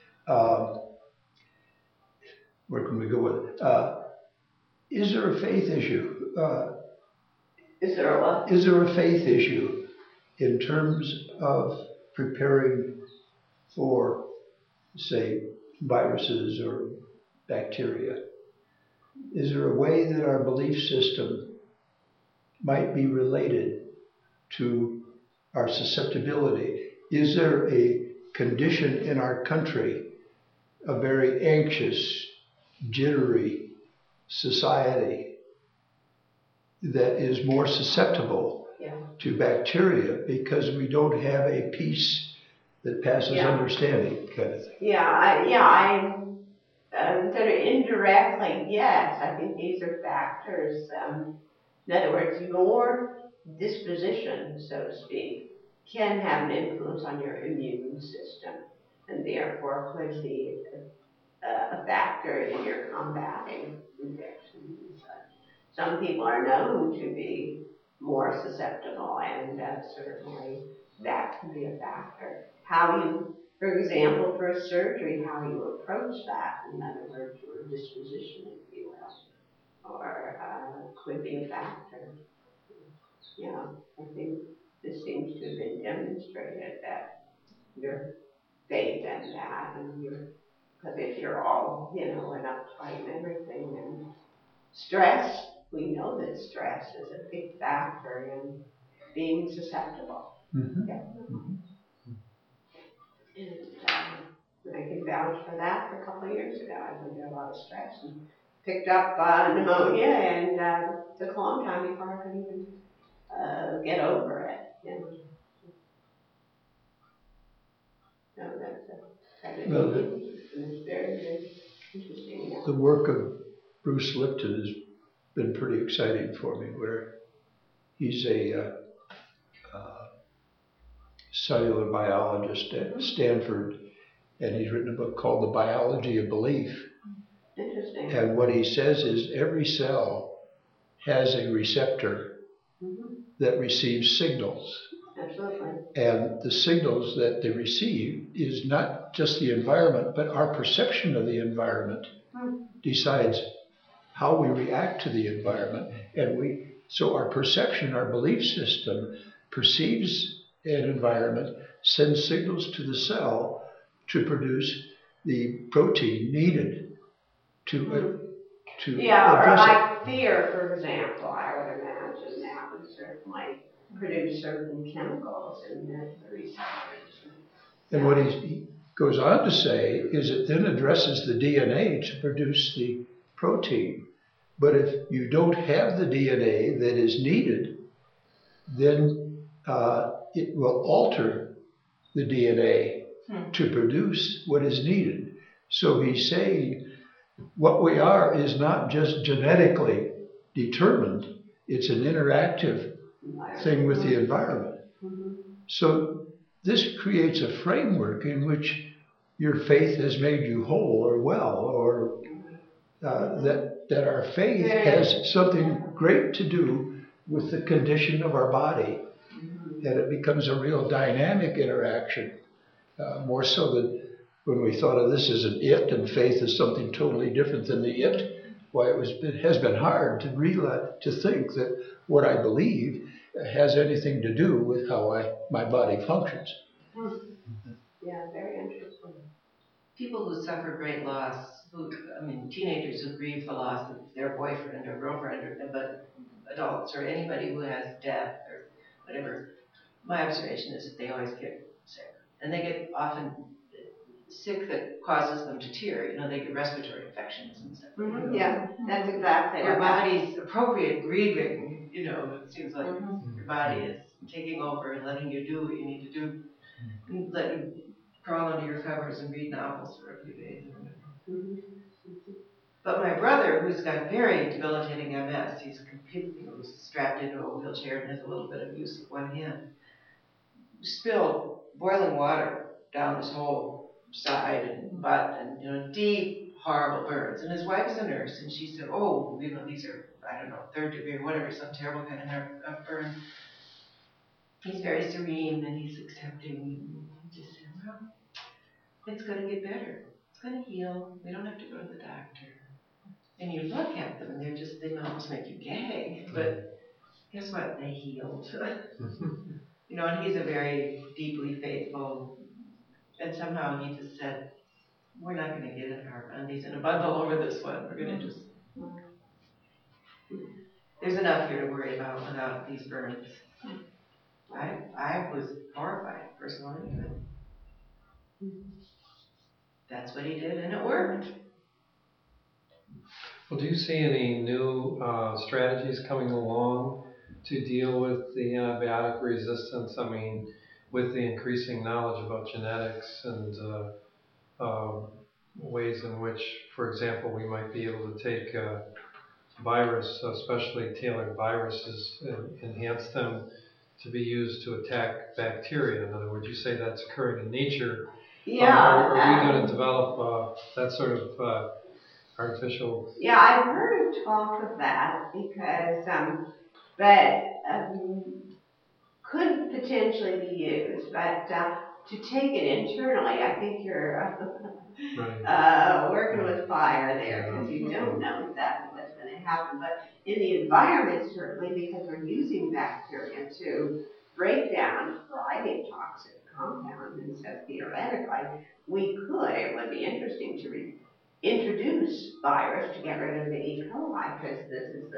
Speaker 4: Where can we go with it? Is there a faith issue?
Speaker 1: Is there a what?
Speaker 4: Is there a faith issue in terms of preparing for, say, viruses or bacteria? Is there a way that our belief system might be related to our susceptibility? Is there a condition in our country, a very anxious, jittery society that is more susceptible to bacteria because we don't have a peace that passes understanding, kind of thing?
Speaker 1: Sort of indirectly, yes. I think these are factors. In other words, your disposition, so to speak, can have an influence on your immune system, and therefore could be a factor in your combating infections and such. Some people are known to be more susceptible, and certainly that can be a factor. How you, for example, for a surgery, how you approach that, in other words, your disposition, if you will, or could be a factor. I think this seems to have been demonstrated that your faith and that, and because if you're all, and uptight and everything, and stress, we know that stress is a big factor in being susceptible.
Speaker 4: Mm-hmm.
Speaker 1: Yeah. And I can vouch for that. For a couple of years ago, I went through a lot of stress and picked up pneumonia, and took a long time before I could even get over it. So that's it's very, very interesting.
Speaker 4: The work of Bruce Lipton has been pretty exciting for me, where he's a cellular biologist at Stanford, and he's written a book called The Biology of Belief.
Speaker 1: Interesting.
Speaker 4: And what he says is every cell has a receptor that receives signals.
Speaker 1: Absolutely.
Speaker 4: And the signals that they receive is not just the environment, but our perception of the environment decides how we react to the environment. And so our perception, our belief system perceives an environment sends signals to the cell to produce the protein needed to
Speaker 1: Yeah, or
Speaker 4: address it.
Speaker 1: like fear, for example, I would imagine that would certainly produce certain chemicals in the receptors.
Speaker 4: And what he goes on to say is it then addresses the DNA to produce the protein. But if you don't have the DNA that is needed, then it will alter the DNA to produce what is needed. So he's saying what we are is not just genetically determined, it's an interactive thing with the environment. So this creates a framework in which your faith has made you whole or well, or that our faith has something great to do with the condition of our body, that it becomes a real dynamic interaction, more so than when we thought of this as an it and faith is something totally different than the it. Why it has been hard to think that what I believe has anything to do with how my body functions.
Speaker 1: Yeah, very interesting.
Speaker 2: People who suffer great loss, teenagers who grieve the loss of their boyfriend or girlfriend, but adults or anybody who has death or whatever, my observation is that they always get sick. And they get often sick that causes them to tear. They get respiratory infections and stuff.
Speaker 1: Yeah, that's exactly
Speaker 2: Your
Speaker 1: what
Speaker 2: body's appropriate grieving, it seems like your body is taking over and letting you do what you need to do. And let you crawl under your covers and read novels for a few days or whatever. But my brother, who's got very debilitating MS, he's strapped into a wheelchair and has a little bit of use of one hand, spilled boiling water down his whole side and butt, and deep, horrible burns. And his wife's a nurse, and she said, "Oh, these are, I don't know, 3rd degree or whatever, some terrible kind of burn." He's very serene and he's accepting. He just said, "Well, it's going to get better. It's going to heal. We don't have to go to the doctor." And you look at them and they almost make you gag. But guess what? They healed. And he's a very deeply faithful, and somehow he just said, "We're not going to get our undies in a bundle over this one. We're going to just, there's enough here to worry about without these burns." I was horrified personally, but that's what he did, and it worked.
Speaker 3: Well, do you see any new strategies coming along to deal with the antibiotic resistance? I mean, with the increasing knowledge about genetics and ways in which, for example, we might be able to take virus, especially tailored viruses, and enhance them to be used to attack bacteria. In other words, you say that's occurring in nature.
Speaker 1: Yeah.
Speaker 3: Are we going to develop that sort of artificial?
Speaker 1: Yeah, I've heard talk of that because, could potentially be used, but to take it internally, I think you're working with fire there because you don't know exactly what's going to happen. But in the environment, certainly, because we're using bacteria to break down a variety of toxic compounds, and so theoretically, it would be interesting to introduce virus to get rid of the E. coli, because this is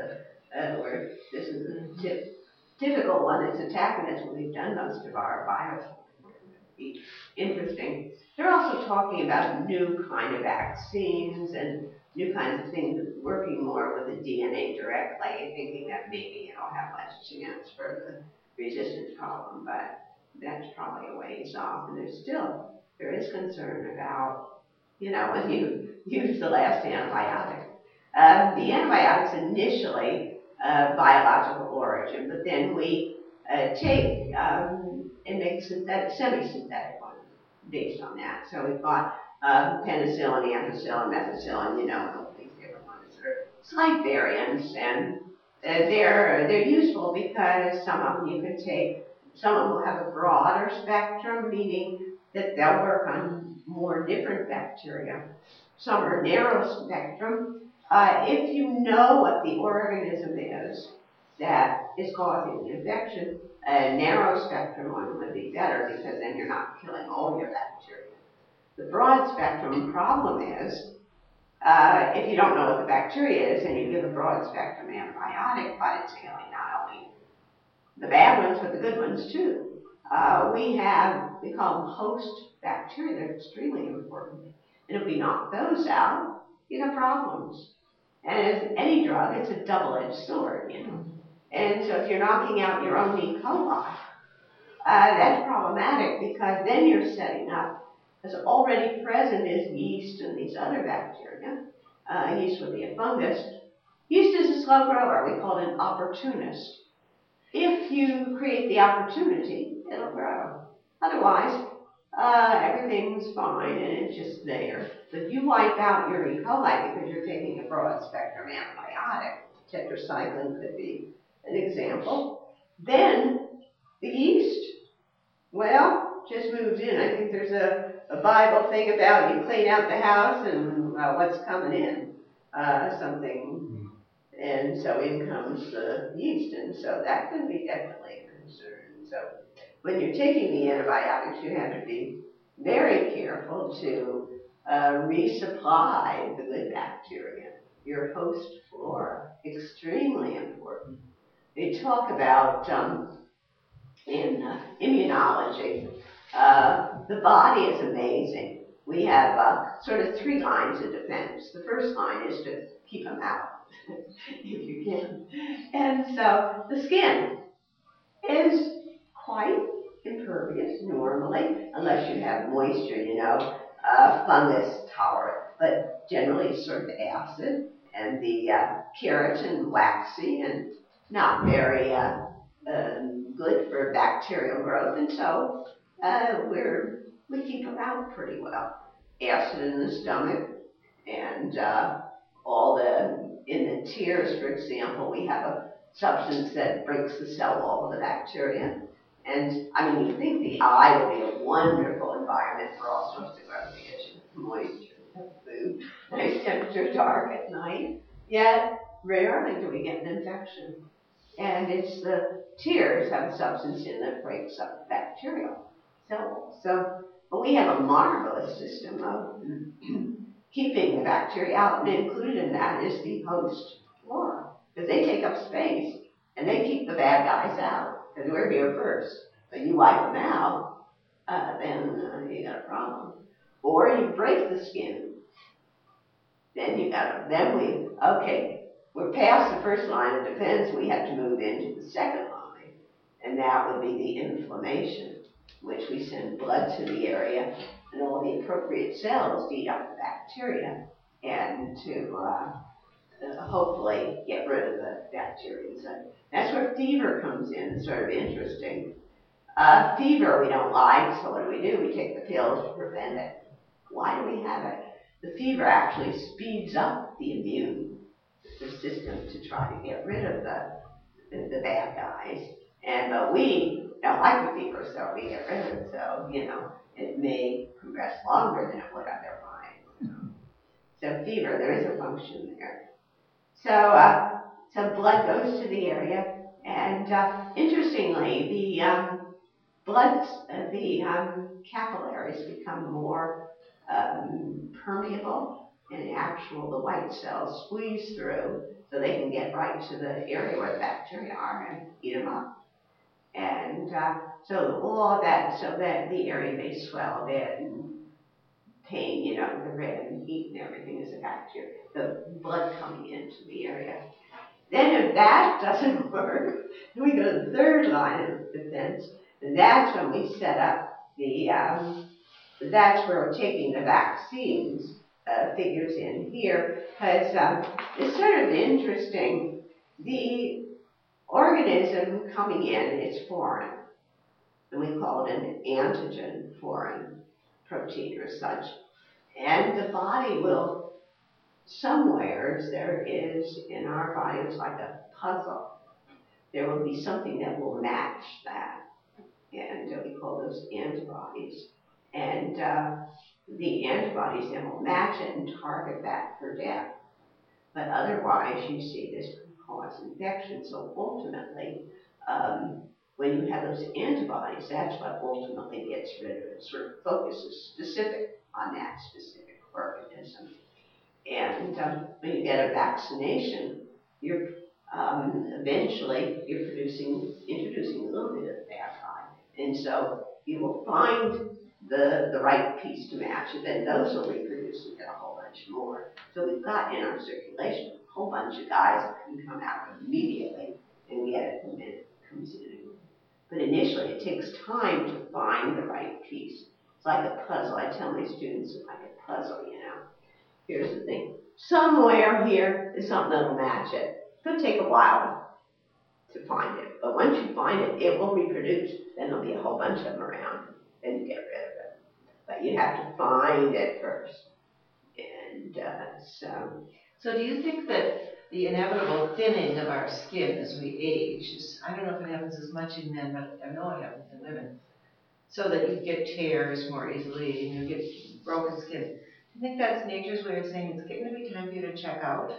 Speaker 1: the typical one that's attacking us when we've done most of our virus. It'd be interesting. They're also talking about new kind of vaccines and new kinds of things, working more with the DNA directly, thinking that maybe it'll have less chance for the resistance problem, but that's probably a ways off. And there is concern about, when you use the last antibiotic. The antibiotics initially biological origin, but then we take and make semi-synthetic ones based on that. So we've got penicillin, ampicillin, methicillin, and all these different ones that are slight variants, and they're useful because some of them you can take. Some of them will have a broader spectrum, meaning that they'll work on more different bacteria. Some are narrow spectrum. If you know what the organism is that is causing the infection. A narrow spectrum one would be better because then you're not killing all your bacteria. The broad spectrum problem is, if you don't know what the bacteria is and you give a broad spectrum antibiotic, but it's killing not only the bad ones, but the good ones too. We call them host bacteria. They're extremely important. And if we knock those out, you have problems. And as any drug, it's a double-edged sword, you know. And so if you're knocking out your own E. coli, that's problematic because then you're setting up, as already present is yeast and these other bacteria. Yeast would be a fungus. Yeast is a slow grower. We call it an opportunist. If you create the opportunity, it'll grow. Otherwise, everything's fine and it's just there. But if you wipe out your E. coli because you're taking a broad spectrum antibiotic, tetracycline could be an example, then the yeast, well, just moves in. I think there's a Bible thing about you clean out the house and what's coming in, something. And so in comes the yeast, and so that could be definitely a concern. So when you're taking the antibiotics, you have to be very careful to resupply the good bacteria, your host flora, extremely important. They talk about in immunology, the body is amazing. We have sort of 3 lines of defense. The first line is to keep them out. If you can. And so the skin is quite impervious normally, unless you have moisture, you know, fungus tolerant, but generally sort of acid, and the keratin waxy and not very good for bacterial growth, and so we keep them out pretty well. Acid in the stomach, and in the tears, for example, we have a substance that breaks the cell wall of the bacteria. And I mean, you think the eye would be a wonderful environment for all sorts of growth because moisture, food, nice temperature, dark at night. Yet rarely do we get an infection. And it's the tears have a substance in that breaks up the bacterial cell wall. So, but we have a marvelous system of keeping the bacteria out, and included in that is the host flora, because they take up space and they keep the bad guys out, because we're here first. But you wipe them out, then you got a problem. Or you break the skin, we're past the first line of defense, we have to move into the second line, and that would be the inflammation, which we send blood to the area and all the appropriate cells to eat up the bacteria and to hopefully get rid of the bacteria. So that's where fever comes in. It's sort of interesting. Fever we don't like, so what do? We take the pill to prevent it. Why do we have it? The fever actually speeds up the immune system to try to get rid of the bad guys. But we don't like the fever, so we get rid of it. So, you know, it may progress longer than it would otherwise. So fever, there is a function there. So blood goes to the area, and interestingly, the capillaries become more permeable, and the white cells squeeze through so they can get right to the area where the bacteria are and eat them up. And so all of that, so that the area may swell a bit and pain, you know, the red and heat and everything is a bacteria, the blood coming into the area. Then if that doesn't work, then we go to the third line of defense, and that's when we set up that's where we're taking the vaccines figures in here, because it's sort of interesting. The organism coming in is foreign, and we call it an antigen foreign protein or such. And the body will, somewhere there is in our body, it's like a puzzle. There will be something that will match that, and we call those antibodies. And the antibodies then will match it and target that for death. But otherwise, you see this cause infection. So ultimately, when you have those antibodies, that's what ultimately gets rid of it. Sort of focuses specific on that specific organism. And when you get a vaccination, you're eventually introducing a little bit of that on, and so you will find the right piece to match it. Then those will reproduce and get a whole bunch more. So we've got in our circulation a whole bunch of guys that can come out immediately and get it the minute it comes in. But initially, it takes time to find the right piece. It's like a puzzle. I tell my students it's like a puzzle, you know. Here's the thing. Somewhere here is something that'll match it. It'll take a while to find it. But once you find it, it will reproduce. Then there'll be a whole bunch of them around. Then you get rid of it. But you have to find it first. And
Speaker 2: So do you think that the inevitable thinning of our skin as we age is, I don't know if it happens as much in men, but I know it happens in women, so that you get tears more easily and you get broken skin. Do you think that's nature's way of saying it's getting to be time for you to check out?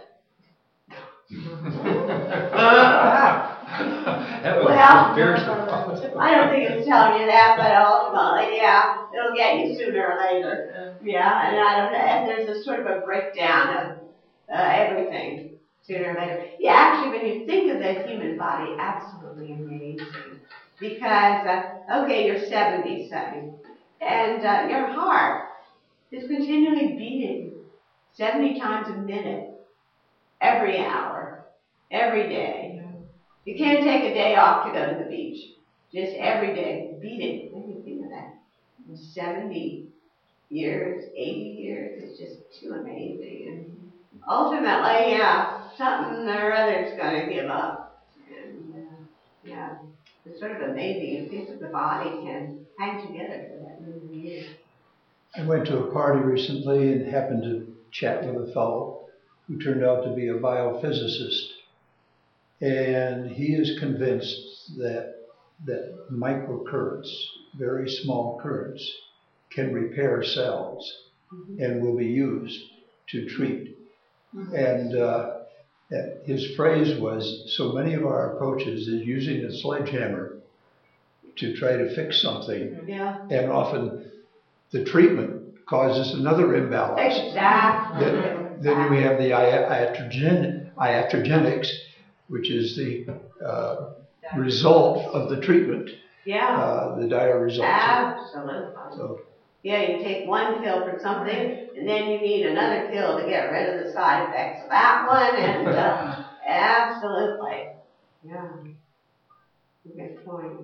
Speaker 1: well, I don't think it's telling you that, but ultimately, yeah, it'll get you sooner or later. Yeah, and I don't know, and there's a sort of a breakdown of everything sooner or later. Yeah, actually, when you think of the human body, absolutely amazing. Because, okay, you're 70, say, and your heart is continually beating 70 times a minute, every hour, every day. You can't take a day off to go to the beach. Just every day, beating. What do you think of that? 70 years, 80 years, it's just too amazing. And ultimately, yeah, something or other's going to give up. And, yeah, it's sort of amazing. It feels that the body can hang together for that many years.
Speaker 4: I went to a party recently and happened to chat with a fellow who turned out to be a biophysicist. And he is convinced that microcurrents, very small currents, can repair cells and will be used to treat. And his phrase was, so many of our approaches is using a sledgehammer to try to fix something.
Speaker 1: Yeah.
Speaker 4: And often the treatment causes another imbalance.
Speaker 1: Exactly.
Speaker 4: Then we have the iatrogenics, which is the result of the treatment.
Speaker 1: Yeah.
Speaker 4: The dire result.
Speaker 1: Absolutely.
Speaker 4: So,
Speaker 1: yeah, you take one pill for something, and then you need another pill to get rid of the side effects of that one, and absolutely. Yeah. Good point.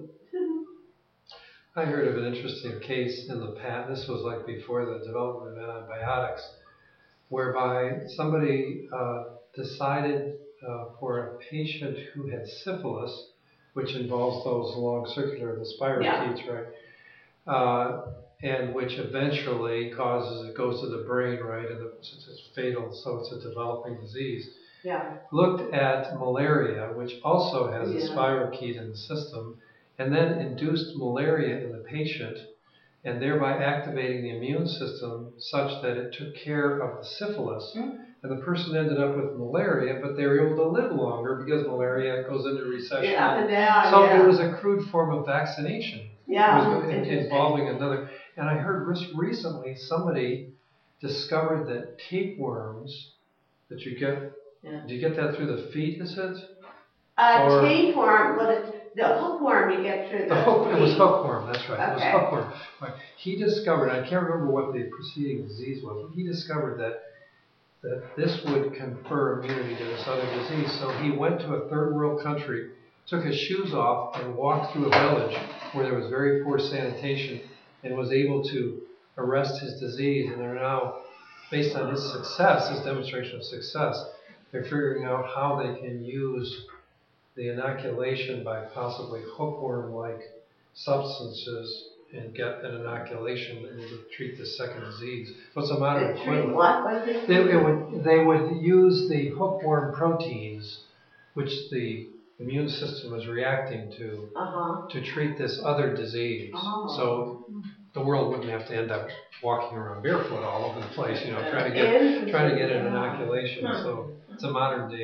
Speaker 3: I heard of an interesting case in the past. This was like before the development of antibiotics, whereby somebody decided for a patient who had syphilis, which involves those long circular, the spirochetes, right? And which eventually it goes to the brain, right? And it's fatal, so it's a developing disease.
Speaker 1: Yeah.
Speaker 3: Looked at malaria, which also has a spirochete in the system, and then induced malaria in the patient, and thereby activating the immune system such that it took care of the syphilis. And the person ended up with malaria, but they were able to live longer because malaria goes into recession. So it was a crude form of vaccination.
Speaker 1: Yeah.
Speaker 3: It was involving another. And I heard recently somebody discovered that tapeworms that you get, do you get that through the feet, is it?
Speaker 1: Tapeworm, the hookworm you get through the feet.
Speaker 3: It was hookworm, that's right.
Speaker 1: Okay.
Speaker 3: It was hookworm. Right. He discovered, I can't remember what the preceding disease was, but he discovered that this would confer immunity to this other disease. So he went to a third world country, took his shoes off, and walked through a village where there was very poor sanitation, and was able to arrest his disease. And they're now, based on his success, his demonstration of success, they're figuring out how they can use the inoculation by possibly hookworm-like substances and get an inoculation that would treat the second disease. So it's a modern equivalent.
Speaker 1: What?
Speaker 3: They would use the hookworm proteins, which the immune system is reacting to treat this other disease. So the world wouldn't have to end up walking around barefoot all over the place, trying to get an inoculation. So it's a modern day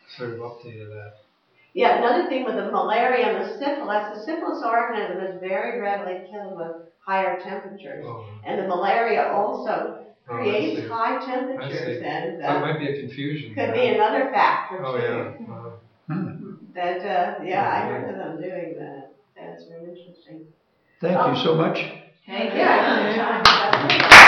Speaker 3: sort of updated that.
Speaker 1: Yeah, another thing with the malaria and the syphilis organism is very readily killed with higher temperatures.
Speaker 3: Oh,
Speaker 1: And the malaria also
Speaker 3: I
Speaker 1: creates
Speaker 3: see.
Speaker 1: high
Speaker 3: I
Speaker 1: temperatures,
Speaker 3: see.
Speaker 1: and
Speaker 3: That might be a confusion.
Speaker 1: could be another factor
Speaker 3: Oh,
Speaker 1: too.
Speaker 3: yeah.
Speaker 1: That, yeah, I heard of them doing that. That's really interesting.
Speaker 4: Thank you so much.
Speaker 2: Thank you.
Speaker 1: Yeah, anytime.